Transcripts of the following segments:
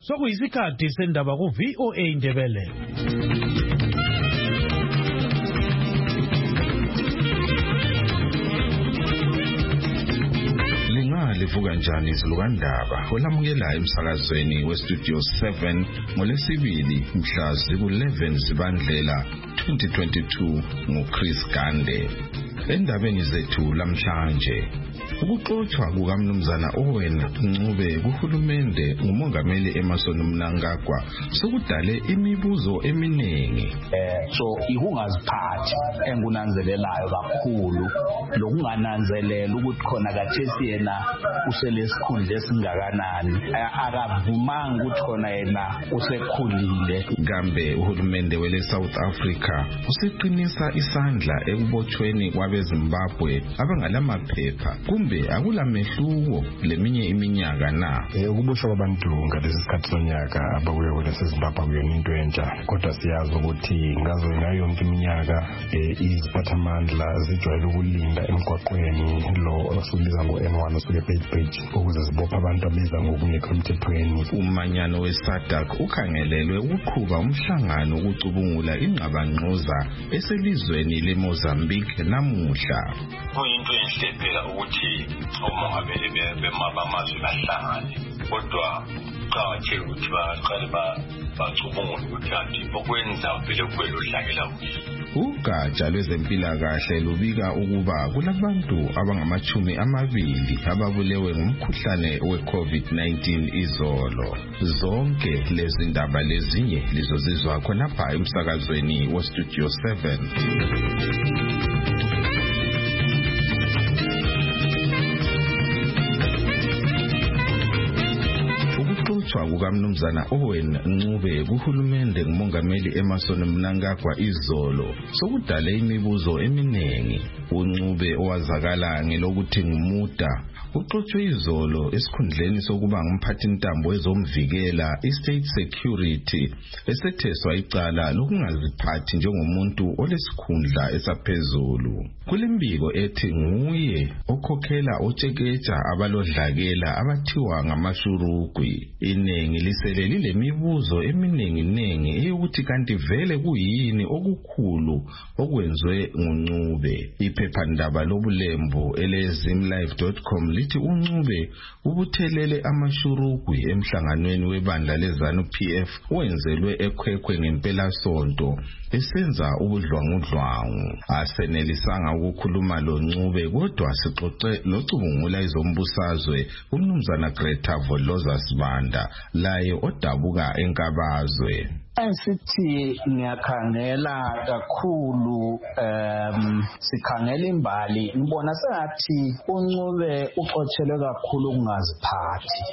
Sokuyisikhathi sendaba ku VOA Indebele. Livuka njani izilukandaba olamukela emsakazweni weStudio 7 ngoLwesibili mhla ziku-11 Zibandlela 2022 nguChris Gande. Endabeni zethu lamhlanje, ukuxoxwa kukaMnumzana Owen Ncube kuhulumende ngumongameli Emmerson Mnangagwa sokudale imibuzo eminingi. So ihungaziphathi engunanzelelayo kakhulu lokungananzelela ukuthi khona kathesi yena uselesikhundla esingakanani, akavumanga ukuthi khona yena usekhulile. Kambe uhulumende wele South Africa useqinisa isandla ekubotshweni kwabeZimbabwe abangalamaphepha, kumbe akulamehluko leminye iminyaka na? Ukuboshwa kwabantu ngalesi sikhathi sonyaka abakuye kweleseZimbabwe kuyona into entsha, kodwa siyazi ukuthi ngazo nayo yonke iminyaka iziphathamandla zijwayele ukulinda emgwaqweni lo asubiza ngo-N1 osuke page ukuze zibopha abantu abiza ngokungekho emthethweni. Umanyano weSADC ukhangelelwe ukuqhuba umhlangano ukucubungula ingqabangqoza eselizweni leMozambique namuhla. Kuyinto enhle phela ukuthi omongameli bamazwe bahlangane, kodwa qakathekile ukuthi baqale bacubungule ukuthi kanti okwenza phela kwelohlakela kuhle. Ugatsha lwezempilakahle lubika ukuba kulabantu abangama-20 ababulewe ngumkhuhlane we-COVID-19 izolo. Zonke lezi ndaba lezinye lizozizwa khonapha emsakazweni weStudio 7. Ukuxoxwa kukaMnumzana Owen Ncube kuhulumende ngumongameli Emmerson Mnangagwa izolo sokudale imibuzo eminingi. uNcube owazakala ngelokuthi ngumuda uxoxwe izolo esikhundleni sokuba ngumphathintambo wezomvikela iState Security esetheswa icala lokungaziphathi njengomuntu olesikhundla esaphezulu. Kulembiko ethi nguye okhokhela otshekeja abalodlakela abathiwa ngamashurugwi. Iningi liseleli lemibuzo eminingi eyokuthi kanti vele kuyini okukhulu okwenzwe nguNcube. Iphephandaba lobulembu elezimlive.com lithi uNcube ubuthelele amashurugwi emhlanganweni webandla leZANU-PF wenzelwe eKwekwe ngempelasonto esenza ubudlwangudlwangu. Asenelisanga ukukhuluma loNcube, kodwa sixoxe locubungula izombusazwe uMnumzana Greta Voloza Sibanda laye odabuka eNkabazwe. Sithi ngiyakhangela kakhulu sikhangela imbali ngibona sengathi uNcube uxotshelwe kakhulu ukungaziphathi.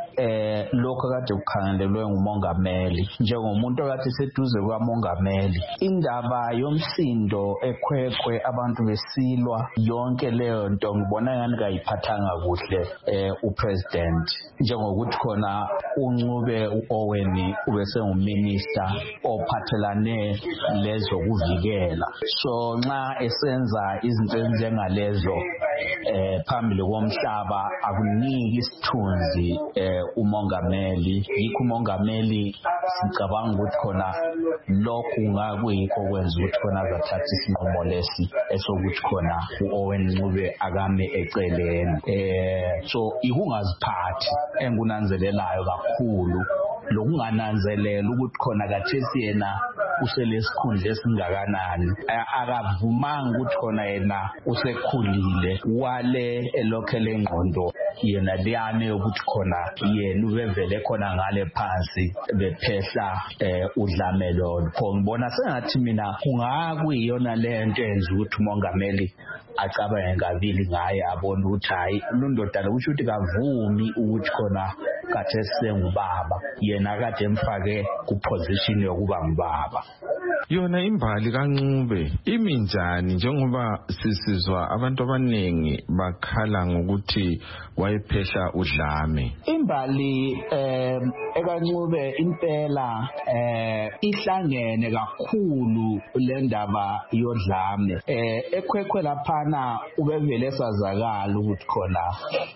Lokho kade kukhangelelwe ngumongameli njengomuntu okade seduze kwamongameli. Indaba yomsindo eKwekwe abantu besilwa, yonke leyo nto ngibona ngani kayiphathanga kuhle upresident, njengokuthi khona uNcube uOwen ubese nguminister ophathelane lezokuvikela. So nxa esenza izinto ezinjengalezo phambili komhlaba akuniki isithunzi umongameli. Yikho umongameli sicabanga ukuthi khona lokhu ngakuyikho kwenza ukuthi khona azathatha isinqumo lesi esokuthi khona uOwen Ncube akame eceleni. So ikungaziphathi engunanzelelayo kakhulu lokungananzelela ukuthi khona kathesi yena uselesikhundla esingakanani, akavumanga ukuthi khona yena usekhulile. Wale elokhele ngqondo yena liyane ukuthi khona yena ubevele khona ngale phansi bephehla udlamelo. Ngibona sengathi mina kungakuyiyona lento enza ukuthi umongameli acabange kabili ngaye, abona ukuthi hayi lundoda lokusho ukuthi kavumi ukuthi khona kade sengubaba, yena kade emfake ku position yokuba ngubaba. Yona imbali kaNcube iminjani njengoba sisizwa abantu abaningi bakhala ngokuthi wayephehla udlame? Imbali ekaNcube impela ihlangene kakhulu le ndaba yodlame. Ekhwekhwe laphana ubevele sazakala ukuthi khona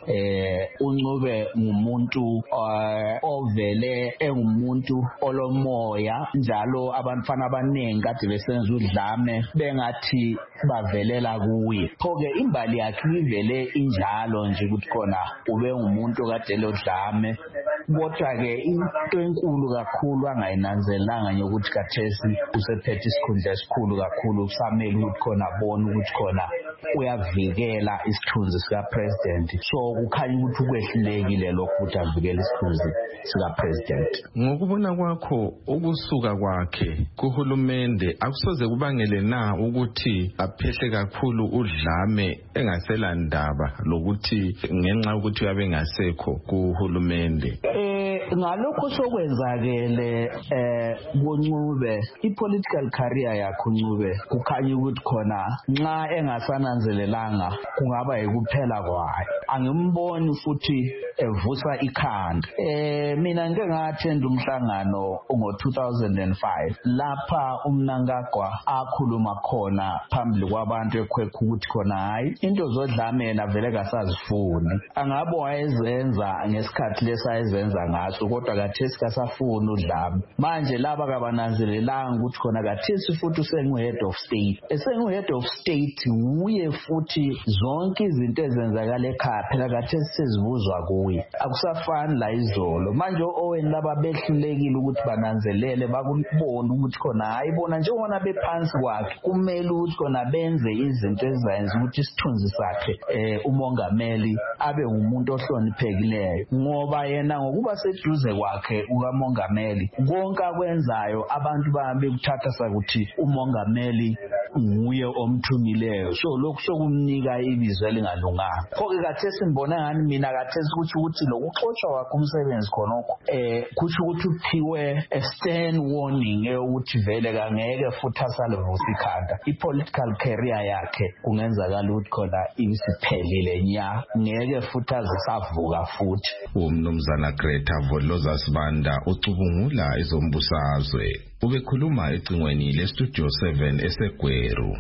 uNcube ngumuntu ovele engumuntu olomoya, njalo abantwana abaningi kade besenza udlame bengathi bavelela kuye. Pho-ke imbali yakhe ivele injalo nje ukuthi khona ube ngumuntu kade lodlame, kodwa-ke into enkulu kakhulu angayinanzelanga nje ukuthi kathesi usephethe isikhundla esikhulu kakhulu, kusamele ukuthi khona abone ukuthi khona uyavikela isithunzi sikapresident. So kukhanya ukuthi ukwehlulekile lokho ukuthi avikele isithunzi sikapresident. Ngokubona kwakho ukusuka kwakhe kuhulumende akusoze kubangele na ukuthi aphehle kakhulu udlame engasela ndaba lokuthi ngenxa ukuthi uyabe ngasekho kuhulumende? Ngalokho sokwenzakele kuNcube, i-political career yakhe uNcube kukhanya ukuthi khona nxa engasananzelelanga kungaba yikuphela kwayo. Angimboni futhi evusa ikhanda. Mina ngeke ngathenda umhlangano ngo-2005 lapha uMnangagwa akhuluma khona phambili kwabantu ekhwekha ukuthi khona hayi into zodlame yena vele kasazifuni. Angabe wayezenza ngesikhathi lesayezenza ngaso, kodwa kathesi kasafuni udlame. Manje laba kabananzelelanga ukuthi khona kathesi futhi usengu-head of state. Esengu-head of state uye futhi zonke izinto ezenzakala ekhaya phela kathesi sezibuzwa kuye. Akusafani la izolo. Manje oweni laba behlulekile ukuthi bananzelele bakubone ukuthi khona hayi bona njengoba bephansi kwakhe kumele ukuthi khona benze izinto ezizayenza ukuthi isithunzi sakhe umongameli abe umuntu ohloniphekileyo, ngoba yena ngokuba seduze kwakhe ukamongameli konke akwenzayo abantu bahambe kuthatha sakuthi umongameli nguye omthumileyo. So lokhu sokumnika ibizo elingalunganga. Pho-ke kathesi ngibona ngani mina kathesi ukuthi lokuxoshwa kwakhe umsebenzi khonokho kusho ukuthi uphiwe a stern warning ukuthi vele kangeke futhi asalivusa ikhanda. I-political career yakhe kungenzakala ukuthi khona isiphelile nya, ngeke futhi azisavuka futhi. Umnumzana Greta Vodloza Sibanda ucubungula ezombusazwe. Ubekhuluma ecingweni leStudio 7 eseGweru.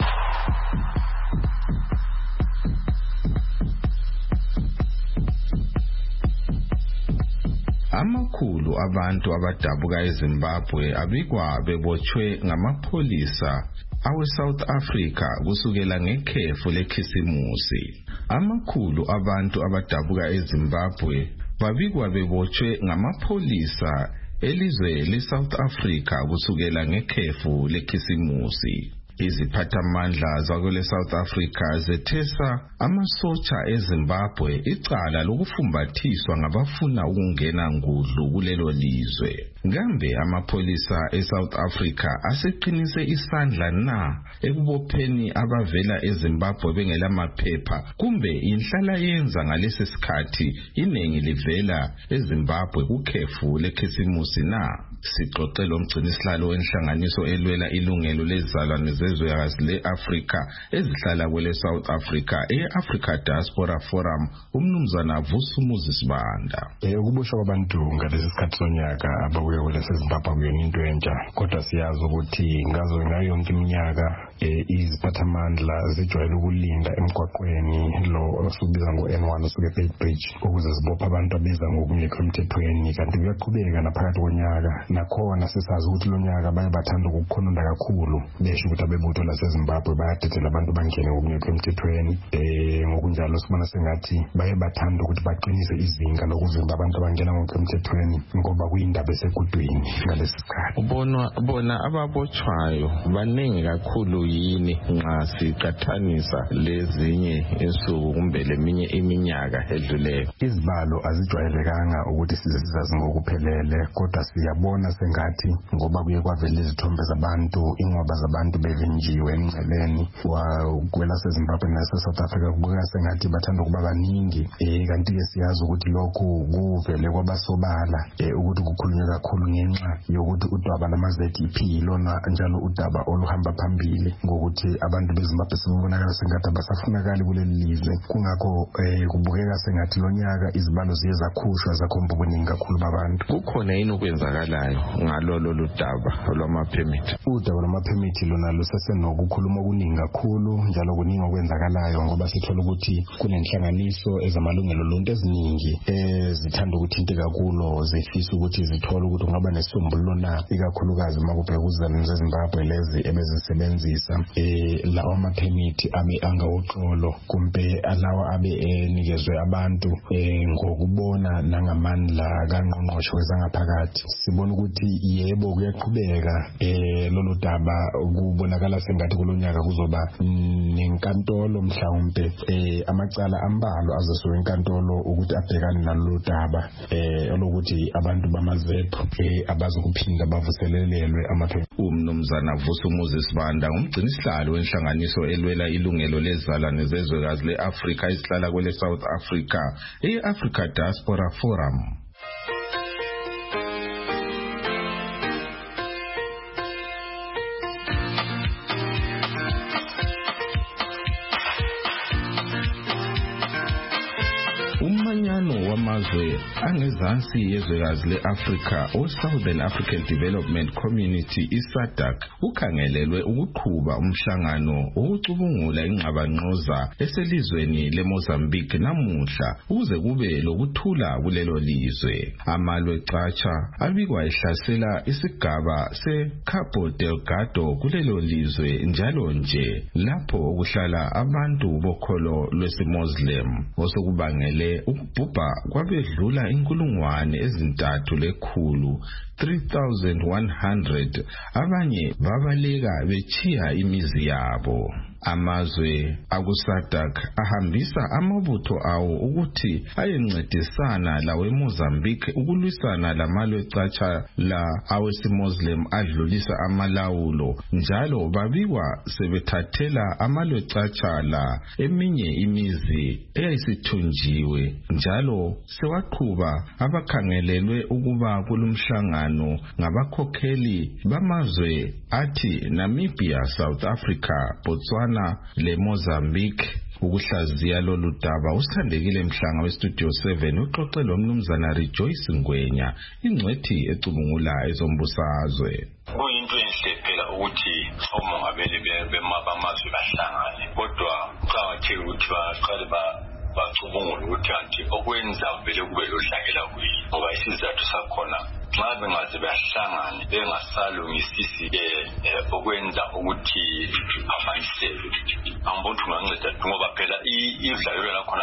Amakhulu abantu abadabuka eZimbabwe abikwa bebotshwe ngamapholisa awe-South Africa kusukela ngekhefu lekhisimusi. Amakhulu abantu abadabuka eZimbabwe babikwa bebotshwe ngamapholisa elizwe le-South Africa kusukela ngekhefu lekhisimusi. Iziphathamandla zakwele South Africa zethesa amasotsha eZimbabwe icala lokufumbathiswa ngabafuna ukungena ngudlu kulelo lizwe. Ngambe amapholisa eSouth Africa aseqinise isandla na ekubopheni abavela eZimbabwe bengelamaphepha, kumbe inhlala yenza ngalesi sikhathi iningi livela eZimbabwe kukhefu lekhisimusi na? Sixoxela umgcinisihlalo wenhlanganiso elwela ilungelo lezizalwane zezwekazi le-Afrika ezihlala kwele South Africa e-Africa Diaspora Forum, umnumzana Vusumuzi Sibanda. Ukuboshwa kwabantu ngalesi sikhathi sonyaka ababuye kwele seZimbabwe kuyona into entsha, kodwa siyazi ukuthi ngayo yonke iminyaka iziphathamandla zijwayele ukulinda emgwaqweni lo osubiza ngo-N1 osuke eBay Bridge ukuze zibophe abantu abeza ngokungekho emthethweni, kanti kuyaqhubeka naphakathi konyaka. Nakhona sisazi ukuthi lo nyaka baye bathanda ukukhononda kakhulu besho ukuthi abebutho laseZimbabwe bayadedela abantu bangene ngokungekho emthethweni. Ngokunjalo sibona sengathi baye bathanda ukuthi baqinise izinga lokuvimba abantu abangena ngokungekho emthethweni ngoba kuyindaba esekudwini ngalesi sikhathi. Bona ababotshwayo baningi kakhulu yini nxa siqathanisa lezinye insuku kumbe leminye iminyaka edluleyo? Izibalo azijwayelekanga ukuthi sizazi ngokuphelele, kodwa siyabona sengathi ngoba kuye kwavela izithombe zabantu, ingcwaba zabantu bevinjiwe emngceleni kwelaseZimbabwe nase-South Africa, kubukeka sengathi bathanda ukuba baningi. Kanti-ke siyazi ukuthi lokhu kuvele kwabasobala ukuthi kukhulunywe kakhulu ngenxa yokuthi udaba lama-ZEP lona njalo udaba oluhamba phambili ngokuthi abantu beZimbabwe sebebonakala sengathi abasafunakali kuleli lizwe. Kungakho kubukeka sengathi lonyaka izibalo ziye zakhushwa zakhomba ubuningi kakhulu babantu. Kukhona yini okwenzakalayo ngalolo ludaba lwamaphemithi? Udaba lwamaphemithi lona lusesenokukhuluma okuningi kakhulu, njalo kuningi okwenzakalayo ngoba sithola ukuthi kunenhlanganiso ezamalungelo lonke eziningi zithanda ukuthinteka kulo, zifisa ukuthi zithole ukuthi kungaba nesisombululo na, ikakhulukazi uma kubheka uzizalwane zeZimbabwe lezi ebezisebenzisa lawa amaphemithi abe angawoxolo kumbe alawa abe enikezwe abantu ngokubona nangamandla kangqongqoshe wezangaphakathi. Sibona ukuthi yebo kuyaqhubeka lolu daba, kubonakala sengathi kulonyaka kuzoba nenkantolo mhlawumbe amacala ambalwa azosuka enkantolo ukuthi abhekane nalolu daba olokuthi abantu bama-ZEP abazokuphinda bavuselelelwe amaphemithi. Umnumzana Vusumuzi Sibanda ngumgcinisihlalo wenhlanganiso elwela ilungelo lezizalwane zezwekazi le-Afrika esihlala kwele South Africa, i-Africa Diaspora Forum. Umanyano wamazwe angezansi yezwekazi le-Afrika o-Southern African Development Community i-SADC ukhangelelwe ukuqhuba umhlangano wokucubungula ingxabangxoza eselizweni leMozambique namuhla ukuze kube lokuthula kulelo lizwe. Amalwe catsha abikwa ehlasela isigaba se-Cabo Delgado kulelo lizwe njalo nje lapho okuhlala abantu bokholo lwesi-Muslim osokubangele ukubhubha kwabedlula inkulungwane ezintathu lekhulu 3,100 abanye babaleka bechiya imizi yabo. Amazwe akuSADC ahambisa amabutho awo ukuthi ayencedisana lawe Mozambique ukulwisana lamalwe catsha la awesi-Muslim adlulisa amalawulo, njalo babikwa sebethathela amalwe catsha la eminye imizi eyayisithunjiwe, njalo sewaqhuba abakhangelelwe ukuba kulumhlangano ngabakhokheli bamazwe athi Namibia, South Africa, Botswana le Mozambique. Ukuhlaziya lolu daba usithandekile Mhlanga weStudio 7 uxoxe lo mnumzana Rejoice Ngwenya, ingcwethi ecubungula ezombusazwe. Kuyinto enhle phela ukuthi umongameli bamazwe bahlangane, kodwa kuqakathekile ukuthi baqale bacubungule ukuthi kanti okwenza vele kube lohlangela kuyini, ngoba isizathu sakhona nxa bengaze bahlangane bengasalungisisi okwenza ukuthi afanisele ambontu nganceda ngoba phela idlalelo lakhona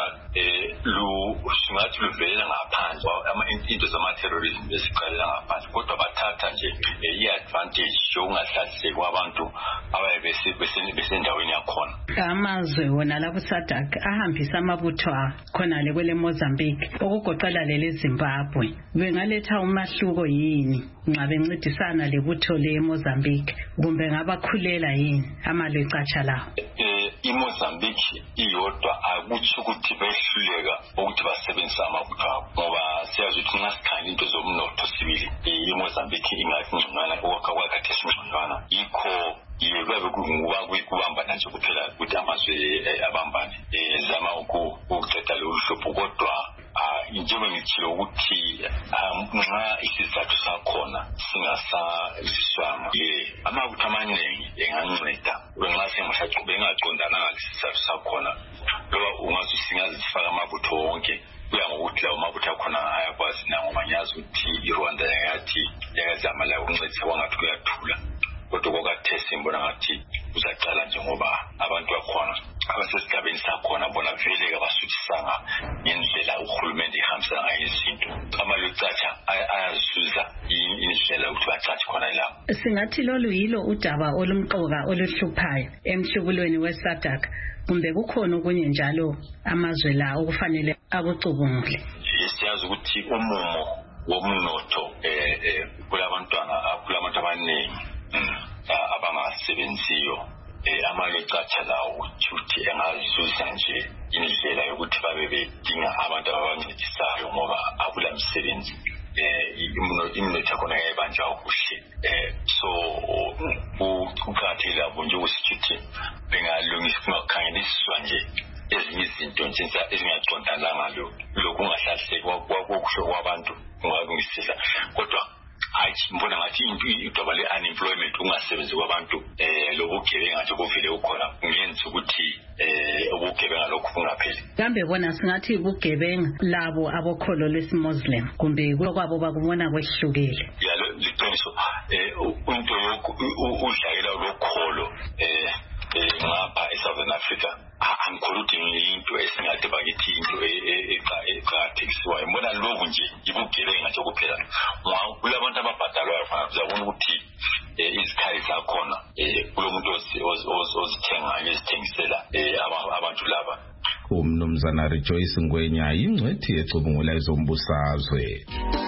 singathi luvelela ngaphansi into zama-terrorism besiqalela ngaphansi, kodwa bathatha nje i-advantage yokungahlaliseki kwabantu abaye besendaweni yakhona. Amazwe wona lapho SADC ahambisa amabutho khonale kwele Mozambique okugoqela lele Zimbabwe bengaletha umahluko yini nxa bencedisana lebutho le Mozambique, kumbe ngabakhulela yini amalwe catsha lawo? iMozambique iyodwa akutsho ukuthi behluleka ukuthi basebenzise amabutho abo, ngoba siyazi ukuthi nxa sikhangela into zomnotho sibili iMozambique ingathi ngconywana okwakhathi esingconywana, yikho kuyabe kubambana nje kuphela ukuthi amazwe abambane zama ukuqeda lolu hlupho, kodwa njengoba ngitshilo ukuthi nxa isizathu sakhona singasaziswanga amabutho amaningi enganceda nxa bengaqondananga lesizathu sakhona, loba ungazifaka amabutho wonke kuya ngokuthi lawo mabutho akhona ayakwazi na, ngoba ngiyazi ukuthi iRwanda yakazama la ukuncedisa kwangathi kuyathula, kodwa kwakathesi simbona ngathi uzaqala nje ngoba abantu bakhona abasesigabeni sakhona bona vele kabasuthisanga ngendlela uhulumende ihambisa ngayo izinto. Amalwe catsha ayazuza indlela ukuthi bacathi khona lapho. Singathi lolu yilo udaba olumqoka oluhluphayo emhlubulweni weSADC, kumbe kukhona okunye njalo amazwe la okufanele akucubungule? Siyazi ukuthi umumo womnotho kulabantu abaningi abangasebenziyo amanye ecatha lawo ukuthi engazuza nje indlela yokuthi babe bedinga abantu abancedisayo ngoba akula msebenzi. Imnotho yakhona yayibanja okuhle. So kuqakathekile nje ukuthi bengalungisa kungakhangeliswa nje ezinye izinto nje ezingaqondana lokungahlahleki kwakusho kwabantu kungalungisisa, kodwa mbona ngathi idaba le-unemployment ungasebenzi kwabantu lobugebenga nje kuvele ukhona kungenza ukuthi ubugebenga lokhu bungapheli. Kambe bona singathi ubugebenga labo abokholo lwesimuslim kumbe kwabo bakubona kwehlukile? Liqiniso into udlakela lokholo ngapha eSouthern Africa angikhuludi into esingathi bakithi into eqakathekisiwayo. Mbona lokhu nje ibugebenga nje kuphela. Kulabantu ababhadalwayo uzabona ukuthi izikhali zakhona kulo muntu ozithengayo ezithengisela abantu laba. Umnumzana Rejoice Ngwenya yingcwethi ecubungula ezombusazwe.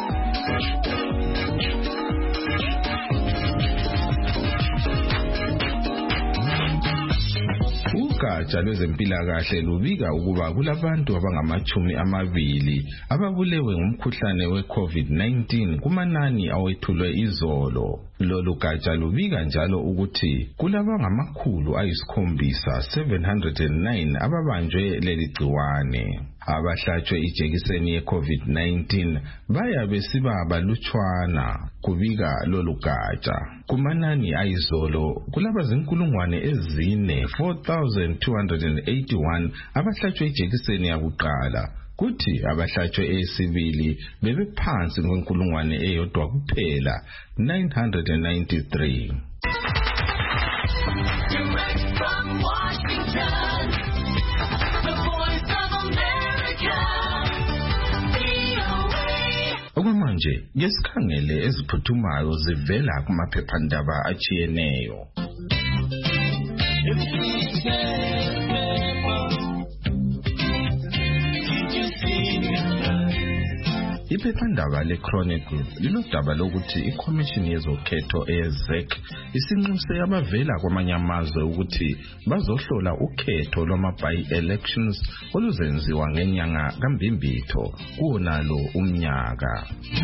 Ugatsha lwezempilakahle lubika ukuba kulabantu abangama-20 ababulewe ngumkhuhlane we-COVID-19 kumanani awethulwe izolo. Lolu gatsha lubika njalo ukuthi kulabangama-709 ababanjwe leli gciwane. Abahlatshwe ijekiseni ye-COVID-19 baya besiba balutshwana, kubika lolu gatsha. Kumanani ayizolo kulabazinkulungwane ezine 4,281 abahlatshwe ijekiseni yakuqala, kuthi abahlatshwe eyesibili bebephansi kwenkulungwane eyodwa kuphela 993. Okwamanje ngesikhangele eziphuthumayo zivela kumaphephandaba achiyeneyo. Iphephandaba le-Chronicle lilodaba lokuthi ikhomishini yezokhetho eZEC isinxuse abavela kwamanye amazwe ukuthi bazohlola ukhetho lwama-by-elections oluzenziwa ngenyanga kaMbimbitho kuwonalo umnyaka.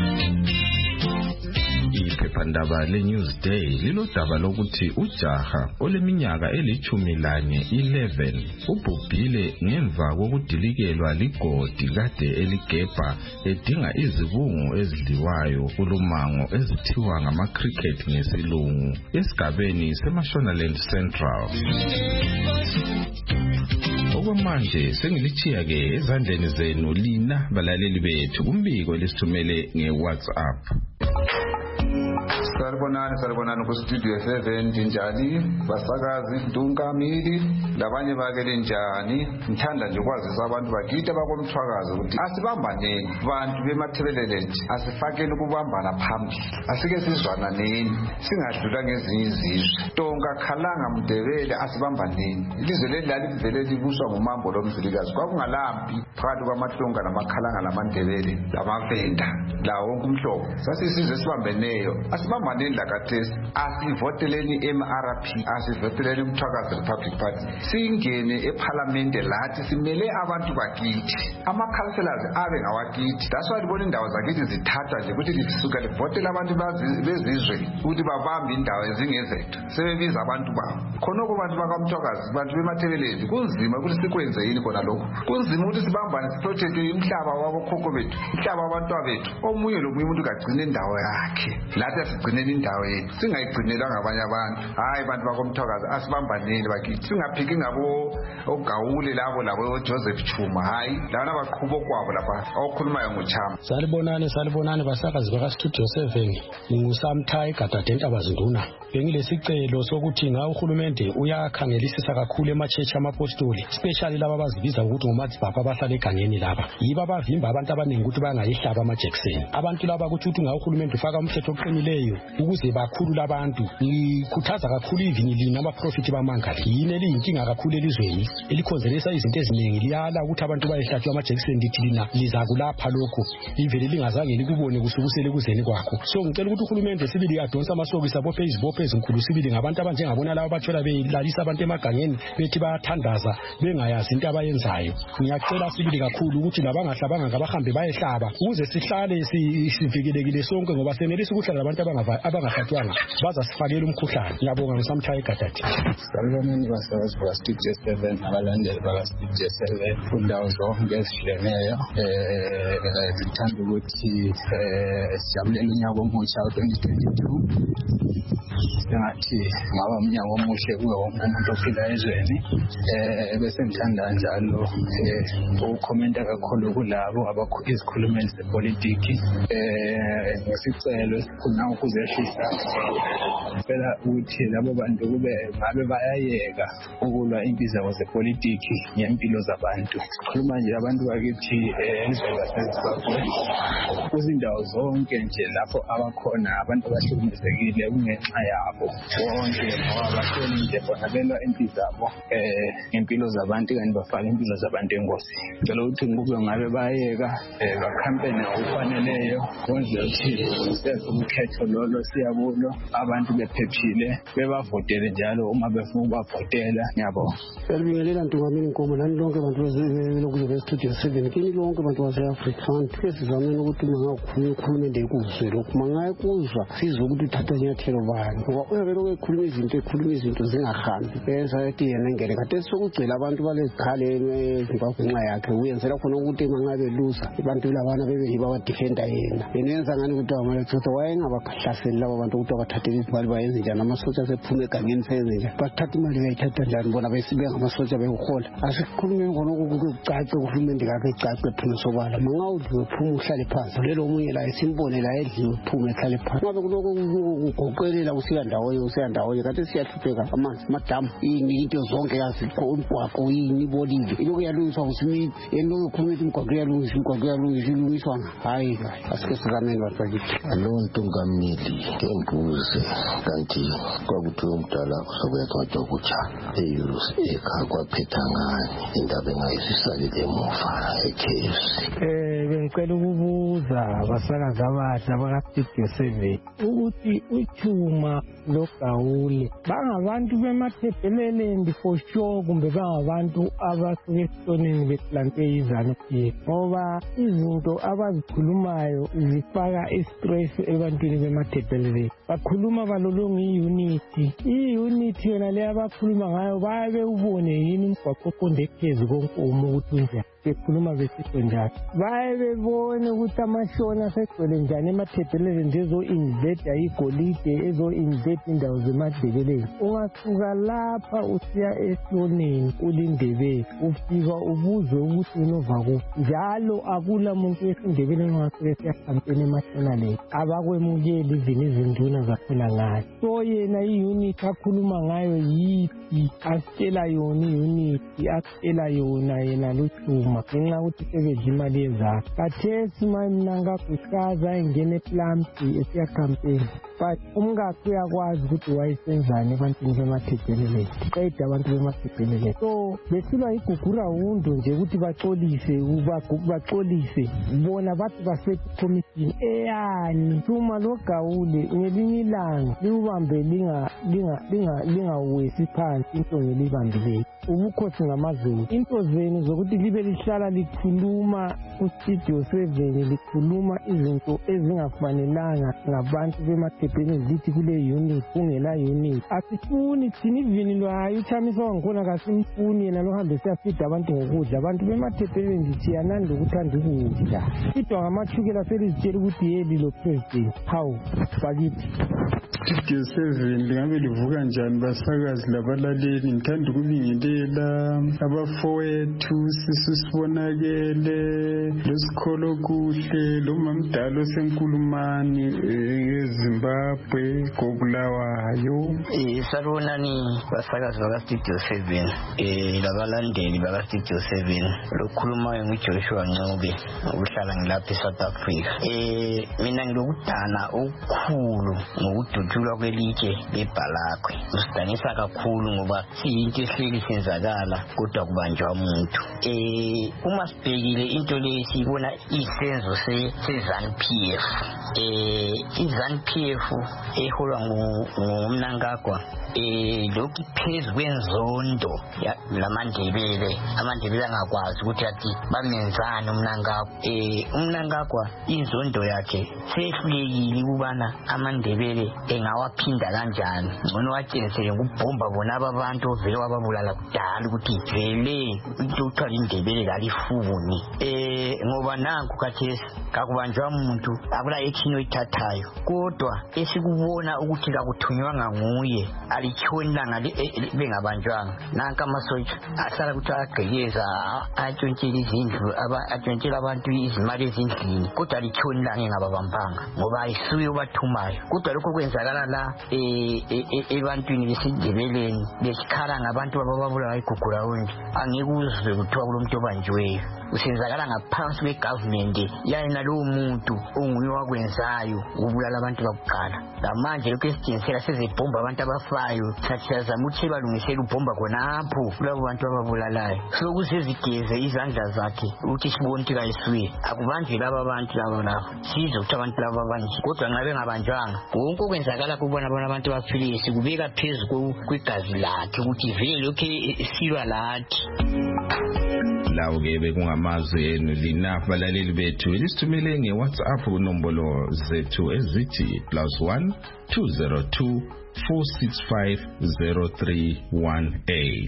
Iphephandaba le-Newsday lilodaba lokuthi ujaha oleminyaka eli-11 ubhubhile ngemva kokudilikelwa ligodi kade eligebha edinga izibungu ezidliwayo kulumango ezithiwa ngama-cricket ngesilungu esigabeni seMashonaland Central. Okwamanje sengilichiya-ke ezandleni zenu lina balaleli bethu kumbiko lesithumele nge-WhatsApp. Salibonani ku-studio 7 njani basakazi Ntunkamili labanye bakele njani. Ngithanda nje kwazisa abantu bakithi abakomthwakazi ukuthi asibambaneni bantu bemathebelele nje, asifakeni ukubambana phambili, asike sizwananeni singadlula ngezinye izizwe. Tonga khalanga Mdebele asibambaneni. Ilizwe leli lalivele libuswa ngumambo lomzilikazi kwakungalampi phakathi kwamaTonga namakhalanga lamandebele lamavenda lawo wonke umhlobo. Sasisizwe sibambeneyo, asibambaneni lakathesi, asivoteleni MRP, asivoteleni uMthwakazi Republic Party, singene eParliament lathi simele abantu bakithi, ama-councillors abe ngawakithi. That's why libona indawo zakithi zithathwa nje ukuthi lisuka livotele abantu bezizwe ukuthi babambe indawo ezingezethu, sebebiza abantu babo. Khonoko abantu bakaMthwakazi, abantu bemathebeleni, kunzima ukuthi sikwenze yini khona lokho. Kunzima ukuthi sibambane siprotect umhlaba wabokhokho bethu, umhlaba wabantwabethu. Omunye lomunye umuntu kagcine indawo yakhe, lathi asigcinele indawo yethu, singayigcinelwa ngabanye abantu. Hayi bantu bakomthwakazi asibambaneni bakithi, singaphiki ngabo ogawule labo Joseph Chuma. Hayi lana baqhubo kwabo lapha okhulumayo ngoChama. Salibonani basakazi baka-Studio 7. Ngusamthayi Gadadenta Bazinduna. Bengilesicelo sokuthi nga uhulumende uyakhangelisisa kakhulu emachechi amapostoli, especially laba abazibiza ukuthi ngomatsibhapha abahlala egangeni laba. Yibo abavimba abantu abaningi ukuthi bangayihlaba amajekiseni. Abantu laba ukuthi nga uhulumende ufaka umthetho oqinileyo leyo ukuze bakhulula abantu. Ngikhuthaza kakhulu even lina abaprofiti bamanga yini eliyinkinga kakhulu elizweni elikhonzelesa izinto eziningi liyala ukuthi abantu bayehlatshwa amajekiseni lithi lina lizakulapha lokho ivele lingazange likubone kusukusele kuzeni kwakho. So ngicela ukuthi uhulumende sibili adonsa amasokisi abo Facebook ezinkulu sibili ngabantu abanjengabona laba bathola belalisa abantu emagangeni bethi bayathandaza bengayazi into abayenzayo. Ngiyacela sibili kakhulu ukuthi labangahlabanga ngabahambe bayehlaba ukuze sihlale sivikelekile sonke ngoba senelisa ukuhlala labantu abangahlatshwanga bazasifakela umkhuhlane. Ngiyabonga ngisamthaya egadati. Saloneni basebenzi ba Studio 7 abalandeli ba Studio 7 kundawo zonke ezihleneyo. Ngithanda ukuthi siyabulela unyaka omusha 2022. Sengathi ngaba umnyaka omuhle kuwe wonke umuntu ophila ezweni. Bese ngithanda njalo ukukhomenta kakhulu kulabo izikhulumeli zepolitiki ngesicelo esikhona ukuzehlisa phela ukuthi labo bantu kube ngabe bayayeka ukulwa impilo zabo zepolitiki ngempilo zabantu. Sikhuluma nje abantu bakithi ezweni laseZimbabwe kuzindawo zonke nje lapho abakhona abantu abahlukumezekile kungenxa yabo bonke ngoba bahleli nje bona belwa impilo zabo ngempilo zabantu kanti bafaka impilo zabantu engozini. Ngicela ukuthi kube ngabe bayeka bakhampeni okufaneleyo kwenze ukuthi senze ukhetho lolo siyabulo abantu bephephile bebavotele njalo uma befuna ukubavotela. Ngiyabonga. Siyabingelela Ntungamini Nkomo nani lonke abantu bezokuze be-Studio 7 kini lonke abantu base-Afrika. Ke sizameni ukuthi mangakhuluma uhulumende ekuzwe lokhu mangayekuzwa sizwe ukuthi uthatha inyathelo bani ngoba uyabelokhu ekhuluma izinto zingahambi benza ethi yena engene kade sokugcila abantu balezikhale eZimbabwe nxa yakhe uyenzela khona ukuthi mangabe luza abantu labana bebe yiba badefenda yena yenza ngani ukuthi amalexotho wayengabahlaseli labo bantu ukuthi abathathele imali bayenze njani amasotsha asephume egangeni seyenze njani bathatha imali bayithatha njani bona besibe ngamasotsha beyohola. Asikhulumeni khona ukucace uhulumende kakhe ecace ephume sobala mangawudliwe phuma uhlale phansi lelo omunye la esimbone la edliwe phuma ehlale phansi ngabe kuloko kugoqelela usiya ndawonye kade siyahlupheka amanzi madamu ini into zonke yazikho umgwaqo yini bolile iloko yalungiswa uSmith yenlo ukhuluma imigwaqo yalungiswa hayi asike sizameni bakithi. Alo Ntungamili ngembuze kanti kwakuthiwa umdala usokuyancwadi okutsha eyus ekha kwaphetha ngani indaba engayisisalile emuva ekhesi. Bengicela ukubuza abasakazi abahle abaka-Studio 7 ukuthi uChuma loGawule bangabantu bemathebhelelendi for sure kumbe bangabantu abasuke esitonini beplante izanu ngoba izinto abazikhulumayo zifaka istress ebantwini bemathebhelelendi. Bakhuluma balolonga i-unity yona le abakhuluma ngayo bayabe ubone yini umgwaqo oqonde phezulu konkomo ukuthi unjani bekhuluma besisho njalo baye bebone ukuthi amashona asegcwele njani emathebhelelendi ezo-inveda igolide ezo-inveda indawo zemadebeleni. Ungasuka lapha usiya eSioneni ulindebele ufika ubuzwe ukuthi unova kuphi njalo akula muntu wesindebeleni ongasuke siyakhampeni emashonaleni abakwemukeli izini izinduna zakhona ngayo. So yena i-unity akhuluma ngayo yithi asitshela yona i-unity asitshela yona yena luChuma ngenxa ukuthi sebedla imali yezakhe. Khathesi mina ngakuhlaza engene eplampi esiya campaign but umngakho uyakwazi ukuthi wayisenzani ebantwini bemathebhelelendi qeda abantu bemathebhelelendi. So besilwa igugura wundo nje ukuthi baxolise bona bathi basekomitini eyani Chuma loGawule ngelinye ilanga liubambe lingawesi phansi into ngelibambileyo. Ubukhosi ngamazulu into zenu zokuthi libe lihlala likhuluma ku-Studio 7 likhuluma izinto ezingafanelanga ngabantu bemathebhelelendi lithi kule unit kungela unit. Asifuni thina ivini lwayo uchamiswa ngikhona kasimfuni yena lohambe siyafida abantu ngokudla abantu bemathebhelelendi thiyanandi ukuthanda ukudla idwa ngamathukela selizitshela ukuthi yeli lo president hawu bakithi. Studio 7 lingabe livuka njani basakazi labalaleli. Ngithanda ukubingelela abafowethu Sisu sibonakele lesikholo kuhle lo mamdala osenkulumani eZimbabwe kobulawayo. Salonani basakazi baka Studio 7 labalandeli baka Studio 7 lokhulumayo nguJoshua Ncube ukuhlala ngilapha eSouth Africa. Mina ngilokudana okukhulu ngokudutshulwa kwelitshe leBhalakwe. Usidanisa kakhulu ngoba siyinto ehleli senzakala kodwa kubanjwa umuntu. Uma sibhekile into lesiyibona isenzo seZANU-PF. iZANU-PF eholwa nguMnangagwa lokhu phezu kwenzondo lamandebele. Amandebele angakwazi ukuthi athi bamenzani uMnangagwa. uMnangagwa inzondo yakhe sehlulekile ukubana amandebele engawaphinda kanjani. Ngcono watshengisele ngubhomba bona abantu vele wababulala kudala ukuthi vele ukuthola indebele kalifuni. Ngoba nanku kathesi kakubanjwa umuntu akula action oyithathayo kodwa esikubona ukuthi kakuthunywa nguye alichonanga bengabanjwanga. Nanka amasotsha asala ukuthi agqekeza atshontshela izindlu atshontshela abantu izimali ezindlini kodwa alichonanga engababambanga ngoba ayisuye obathumayo. Kodwa lokho kwenzakala la ebantwini besindebeleni besikhala ngabantu abababulala igugula wonke angeke uzwe kuthiwa kulomuntu obanjiweyo. Usenzakala ngaphansi kwegovernment yana lowo muntu onguye wakwenzayo ukubulala abantu bakuqala. Manje lokho esitshengisela sezebhomba abantu abafayo sathi siyazama ukuthi balungisele ubhomba khonapho kulabo bantu ababulalayo. So kusezigeze izandla zakhe ukuthi sibone ukuthi kayisuye akubanjwe laba abantu labo size ukuthi abantu laba abanje kodwa nxa bengabanjwanga konke okwenzakala kubona abantu bafile sikubeka phezu kwegazi lakhe ukuthi vele lokho silwa lathi. Lawo ke bekungamazwi enu lina balaleli bethu elisithumele ngeWhatsApp kunombolo zethu ezithi +1 202 465 0318.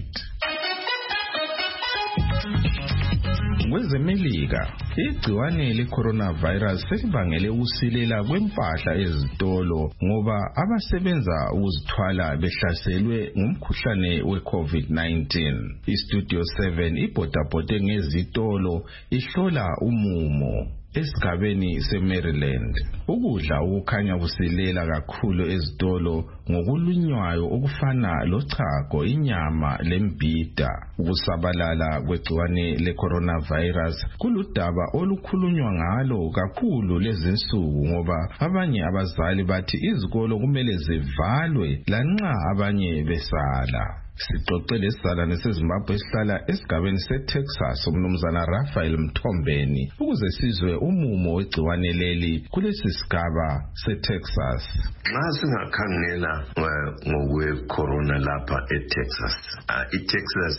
Kwezemelika igciwane le-coronavirus selibangele ukusilela kwempahla ezitolo ngoba abasebenza ukuzithwala behlaselwe ngumkhuhlane we-COVID-19. iStudio 7 ibhodabhode ngezitolo ihlola umumo esigabeni seMaryland. Ukudla okukhanya kusilela kakhulu ezitolo ngokulunywayo okufana lochago, inyama lembida. Ukusabalala kwegciwane le-coronavirus kuludaba olukhulunywa ngalo kakhulu lezinsuku ngoba abanye abazali bathi izikolo kumele zivalwe lanxa abanye besala. Sixoxe lesizalwane seZimbabwe esihlala esigabeni seTexas umnumzana Raphael Mthombeni ukuze sizwe umumo wegciwane leli kulesi sigaba seTexas. Nxa singakhangela ngokwe-corona lapha eTexas, iTexas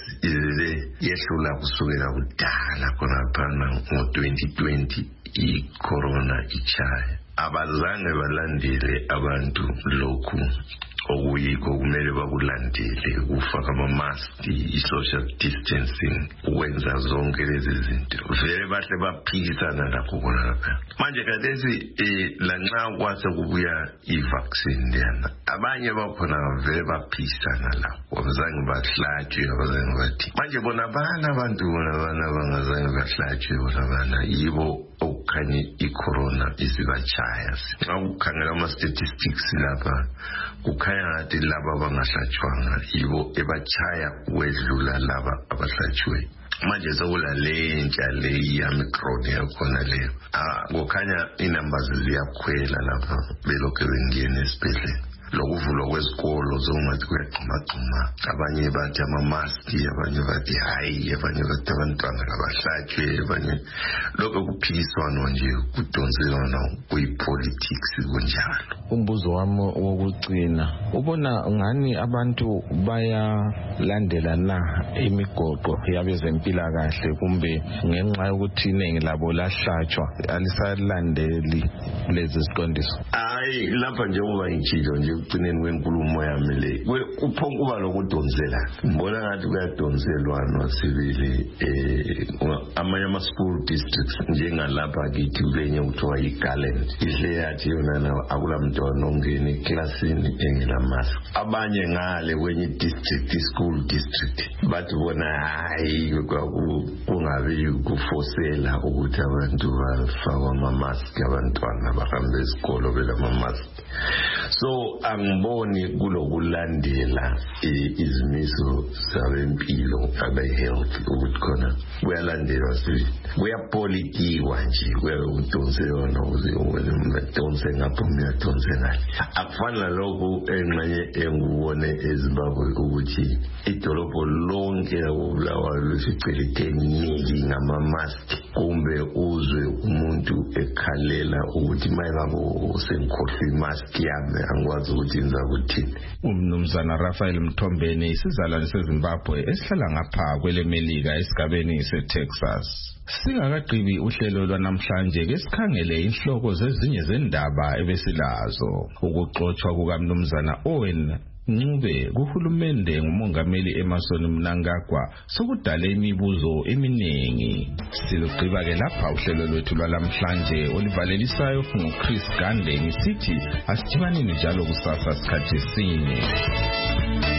yehlula kusukela kudala khonaphana ngo-2020 i-corona ichaya. Abazange balandele abantu lokhu okuyikho kumele bakulandele ukufaka ama-mask, i-social distancing, ukwenza zonke lezi zinto. Vele bahle baphikisana lakho khonapha. Manje khathesi lanxa kwase kubuya i-vaccine leyana abanye bakhona vele baphikisana lakho abazange bahlatshwe abazange bathi. Manje bona bana abantu bona bangazange bahlatshwe bona bana yibo okukhanya i-corona isibachaya. Nxa kukhangela ama-statistics lapha kukhanya ngathi laba abangahlatshwanga yibo ebachaya wedlula laba abahlatshwe. Manje sekula ntsha le yamicron yakhona leyo kukhanya inambers ziyakhwela lapha belokhu bengena esibhedlela. Lokuvulwa kwezikolo zongathi kuyagxumagxuma, abanye bathi ama-maski, abanye bathi hayi, abanye bathi abantwana kabahlatshwe, abanye lokho kuphikiswana nje kudonselwana kuyi-politics kunjalo. Umbuzo wami wokucina, ubona ngani abantu bayalandela na imigoqo yabezempilakahle kumbe ngenxa yokuthi iningi labo lahlatshwa alisalandeli lezi ziqondiso? lapha njengoba ngitshilo nje ugcineni kwenkulumo yami le uphonka uba lokudonsela ngibona ngathi kuyadonselwana sibili amanye ama-school districts njengalapha kithi kulenye kuthiwa yi-Garland ihle yathi yona akula mntwana ongena eklasini engela-mask abanye ngale kwenye district i-school district bathi bona hayi kungabi kufosela ukuthi abantu bafakwa ama-mask abantwana bahambe esikolo belama-mask so angiboni kulokulandela izimiso zabempilo abe-health ukuthi khona kuyalandelwa kuyapolitiwa nje kuyakudonselwana udonse ngapho uyadonse ngale akufani nalokhu engxenye engubone eZimbabwe ukuthi idolobho lonke lakobulawayo luficele 10 mili ngama-mask kumbe uzwe umuntu ekhalela ukuthi mayengabo sengikhohlwe imask yami angikwazi ukuthi ngiza kuthini. Umnumzana Raphael Mthombeni isizalwane seZimbabwe esihlala ngapha kwelemelika esigabeni seTexas. Singakaqhibi uhlelo lwanamhlanje ke sikhangele inhloko zezinye zendaba ebesilazo. Ukuxoxwa kukaMnumzana Owen Ncube kuhulumende ngumongameli Emmerson Mnangagwa sokudale imibuzo eminingi. Siluqhiba ke lapha uhlelo lwethu lwalamhlanje olivalelisayo nguChris Gande ngisithi asijibaneni njalo kusasa sikhathi sinye.